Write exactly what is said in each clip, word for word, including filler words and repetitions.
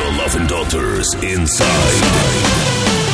your loving daughters inside.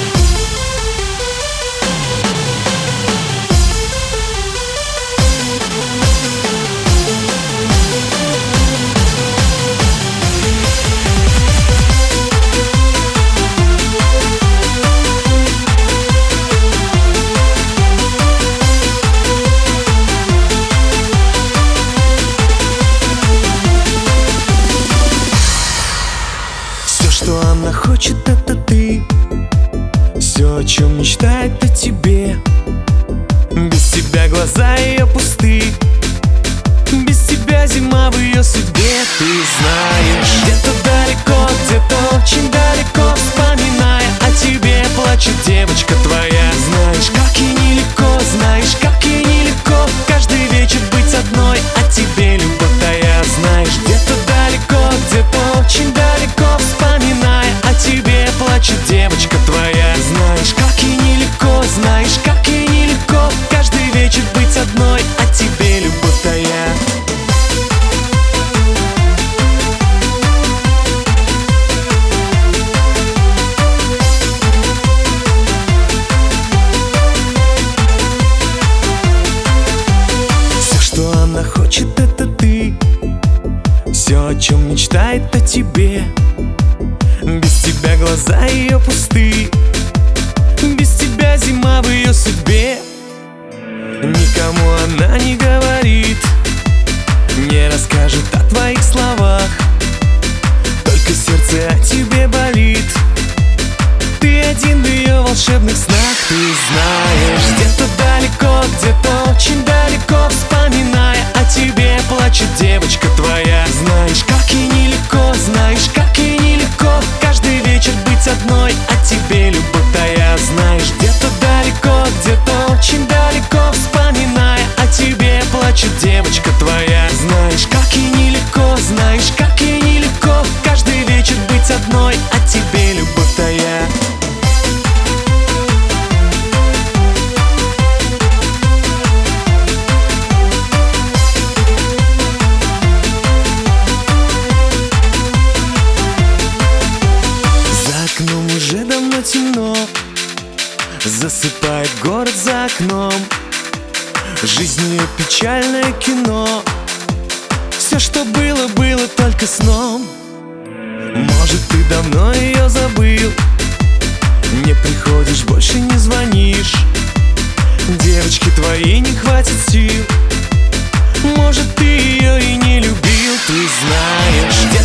Что она хочет, это ты. Все, о чем мечтает, о тебе. Без тебя глаза ее пусты. Без тебя зима в ее судьбе. Ты знаешь, где-то далеко, где-то очень далеко, вспоминая о тебе, плачет девочка твоя. Знаешь, как ей нелегко, знаешь, как ей нелегко каждый вечер быть одной, о тебе, любовь твоя. Знаешь, где-то далеко, где-то очень далеко, вспоминая о тебе, плачет девочка твоя. Знаешь, как ей нелегко, знаешь, как ей нелегко каждый вечер быть одной, о тебе, любовь твоя. Все, что она хочет, это ты. Все, о чем мечтает, о тебе. Без тебя глаза ее пусты. Без тебя зима в ее судьбе. Никому она не говорит, не расскажет о твоих словах. Только сердце о тебе болит. Ты один в ее волшебных снах. Ты знаешь, где-то далеко, где-то очень далеко, вспоминая о тебе, плачет девочка твоя. Знаешь, как ей нелегко, знаешь, как ей нелегко каждый вечер быть одной, о тебе, любовь твоя. Знаешь, где-то далеко, где-то очень далеко, вспоминая о тебе, плачет девочка твоя. Знаешь, как ей нелегко, знаешь, как ей нелегко каждый вечер быть одной, о тебе, любовь твоя. Уже давно темно, засыпает город за окном. Жизнь ее печальное кино. Все, что было, было только сном. Может, ты давно ее забыл, не приходишь, больше не звонишь. Девочки твоей не хватит сил. Может, ты ее и не любил. Ты знаешь, где